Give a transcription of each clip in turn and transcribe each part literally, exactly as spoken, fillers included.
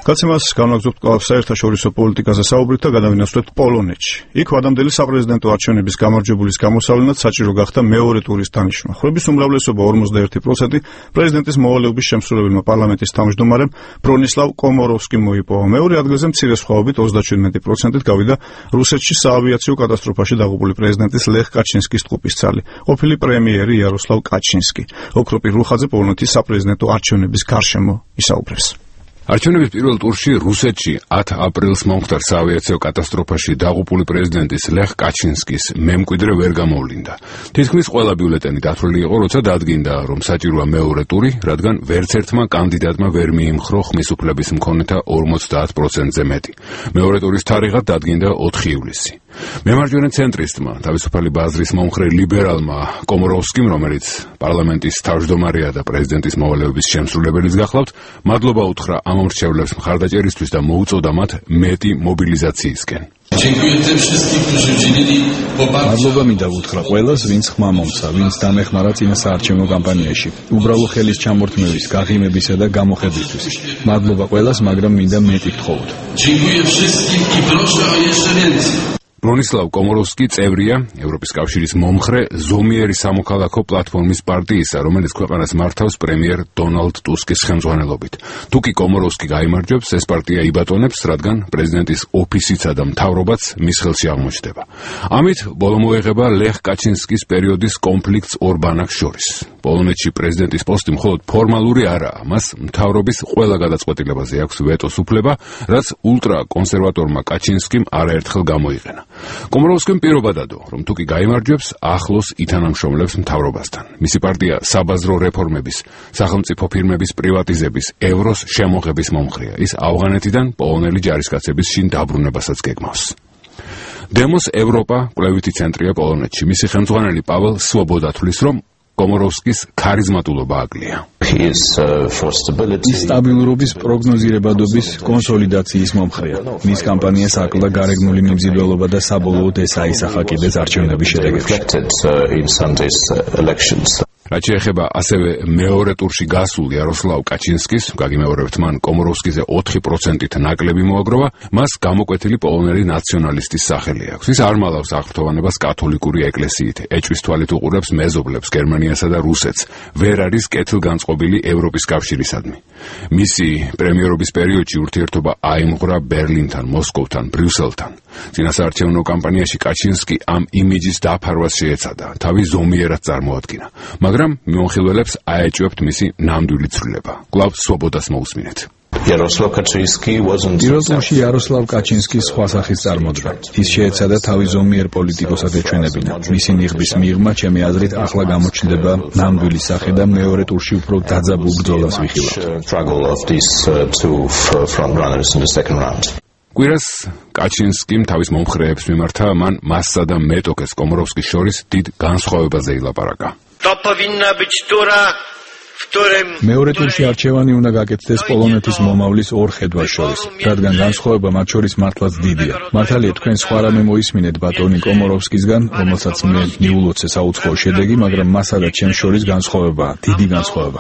გაცემას განვაგრძობთ კვლავ საერთაშორისო პოლიტიკაზე საუბრით და გადავინაცვლებთ პოლონეთში. იქ ვადამდელი საპრეზიდენტო არჩევნების გამარჯვებულის გამოსავლენად საჭირო გახდა მეორე ტურის დანიშვნა. ხმების უმრავლესობა ორმოცდაერთი პროცენტი პრეზიდენტის მოვალეობის შემსრულებელმა პარლამენტის თავმჯდომარემ ბრონისლავ კომოროვსკიმ მოიპოვა. მეორე ადგილზე მცირე სხვაობით ოცდაჩვიდმეტი პროცენტით გავიდა რუსეთში საავიაციო კატასტროფაში დაღუპული პრეზიდენტის ლეხ კაჩინსკის ტყუპისცალი, ყოფილი პრემიერი იაროსლავ კაჩინსკი. ოქროპირ რუხაძე პოლონეთის საპრეზიდენტო არჩევნების გარშემო ისაუბრებს. არჩევნების პირველ ტურში რუსეთში ათი აპრილს მომხდარ საავიაციო კატასტროფაში დაღუპული პრეზიდენტის ლეხ კაჩინსკის მემკვიდრე ვერ გამოვლინდა. თითქმის ყველა ბიულეტენი დათვლილი იყო, როცა დადგინდა, რომ საჭიროა მეორე ტური, რადგან ვერც ერთმა კანდიდატმა ვერ მიიმხრო ხმის უფლების მქონეთა ორმოცდაათ პროცენტზე მეტი. მეორე ტურის თარიღად დადგინდა ოთხი ივლისი. მემარჯვენე ცენტრისტმა, თავისუფალი ბაზრის მომხრე ლიბერალმა კომოროვსკიმ, რომელიც პარლამენტის თავმჯდომარეა და პრეზიდენტის მოვალეობის შემსრულებელის გახლავთ, მადლობა უთხრა ამ მომრჩევლებს მხარდაჭერისთვის და მოუწოდა მათ მეტი მობილიზაციისკენ. მადლობა მინდა უთხრა ყველას, ვინც ხმა მომცა, ვინც დამეხმარა წინა საარჩევნო კამპანიაში, უბრალო ხელის ჩამორთმევის, გაღიმებისა და გამოხებისთვის. მადლობა ყველას, მაგრამ მინდა მეტი გთხოვოთ. ბრონისლავ კომოროვსკი წევრია ევროპის კავშირის მომხრე ზომიერი სამოქალაქო პლატფორმის პარტიისა, რომელიც ქვეყანას მართავს პრემიერ დონალდ ტუსკის ხელმძღვანელობით. თუ კი კომოროვსკი გაიმარჯვებს, ეს პარტია იბატონებს, რადგან პრეზიდენტის ოფისიცა და მთავრობაც მის ხელში აღმოჩნდება. ამით ბოლო მოეღება ლეხ კაჩინსკის პერიოდის კონფლიქტს ორბანაკს შორის. პოლონეთში პრეზიდენტის პოსტი მხოლოდ ფორმალური არაა, მას მთავრობის ყველა გადაწყვეტილებაზე აქვს ვეტოს უფლება, რაც ულტრაკონსერვატორმა კაჩინსკიმ არაერთხელ გამოიყენა. კომოროვსკიმ პირობა დადო, რომ თუ კი გაიმარჯვებს, ახლოს ითანამშრომლებს მთავრობასთან. მისი პარტია საბაზრო რეფორმების, სახელმწიფო ფირმების პრივატიზების, ევროს შემოღების მომხრეა. ის ავღანეთიდან პოლონელი ჯარისკაცების შინ დაბრუნებასაც გეგმავს. დემოს ევროპა კვლევითი ცენტრია პოლონეთში. მისი ხელმძღვანელი პაველ სვობოდა თვლის, რომ კომოროვსკის ქარიზმატულობა აკლია. ის სტაბილურობის, პროგნოზირებადობის, კონსოლიდაციის მომხრეა. მის კამპანიას აკლდა გარეგნული მიმზიდველობა და საბოლოოდ ეს აისახა კიდეც არჩევნების შედეგებში. რაც შეეხება ასევე მეორე ტურში გასულ იაროსლავ კაჩინსკის, გაგიმეორებთ, მან კომოროვსკიზე ოთხი პროცენტით ნაკლები მოაგროვა, მას გამოკვეთილი პოლონელი ნაციონალისტის სახელი აქვს. ის არ მალავს აღფრთოვანებას კათოლიკური ეკლესიით, ეჭვის თვალით უყურებს მეზობლებს გერმანიასა და რუსეთს, ვერ არის კეთილგანწყობილი ევროპის კავშირისადმი. მისი პრემიერობის პერიოდში ურთიერთობა აიმღვრა ბერლინთან, მოსკოვთან, ბრიუსელთან. წინასაარჩევნო კამპანიაში კაჩინსკი ამ იმიჯის დაფარვას შეეცადა, თავი ზომიერად წარმოადგინა. მაგრამ მიმოხილველებს აეჭვებთ მისი ნამდვილი ცვლილება. კვლავ სვობოდას მოусმინეთ. იაროსლავ კაჩინსკი პირველში იაროსლავ კაჩინსკის სხვა სახის წარმოდგა. ის შეეცადა თავი ზომიერ პოლიტიკოსად ეჩვენებინა. მისი ნიღბის მიღმა, ჩემი აზრით, ახლა გამოჩნდება ნამდვილი სახე და მეორე ტურში უფრო დაძაბულ ბრძოლას ვიხილავთ. კვირას კაჩინსკიმ თავის მომხრეებს მიმართა, მან მასსა და მეტოქეს კომოროვსკის შორის დიდ განსხვავებაზე ილაპარაკა. მეორე ტურში არჩევანი უნდა გაკეთდეს პოლონეთის მომავლის ორ ხედვას შორის, რადგან განსხვავება მათ შორის მართლაც დიდია. მართალია, თქვენ სხვა რამე მოისმინეთ ბატონი კომოროვსკისგან, რომელსაც მე მიულოცე საუცხოო შედეგი, მაგრამ მასა და ჩემს შორის განსხვავებაა, დიდი განსხვავება.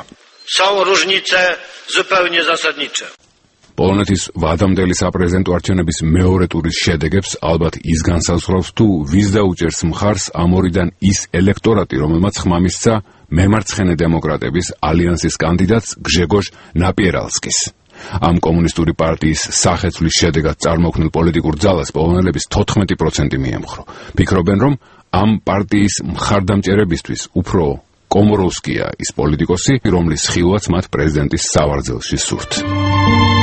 პოლონეთის ვადამდელი საპრეზიდენტო არჩევნების მეორე ტურის შედეგებს ალბათ ის განსაზღვრავს, თუ ვის დაუჭერს მხარს ამ ორიდან ის ელექტორატი, რომელმაც ხმა მისცა მემარცხენე დემოკრატების ალიანსის კანდიდატს გჟეგოჟ ნაპიერალსკის. ამ კომუნისტური პარტიის სახეცვლის შედეგად წარმოქმნილ პოლიტიკურ ძალას პოლონელების თოთხმეტი პროცენტი მიემხრო. ფიქრობენ, რომ ამ პარტიის მხარდამჭერებისთვის უფრო კომოროვსკია ის პოლიტიკოსი, რომლის ხილვაც მათ პრეზიდენტის სავარძელში სურთ.